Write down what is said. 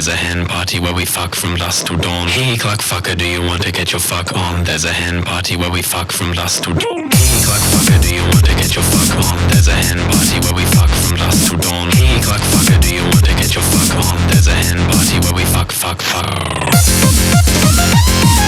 There's a hen party where we fuck from dusk to dawn. Hey clock fucker, do you want to get your fuck on? There's a hen party where we fuck from dusk to dawn. Hey clock fucker, do you want to get your fuck on? There's a hen party where we fuck from dusk to dawn. Hey clock fucker, do you want to get your fuck on? There's a hen party where we fuck.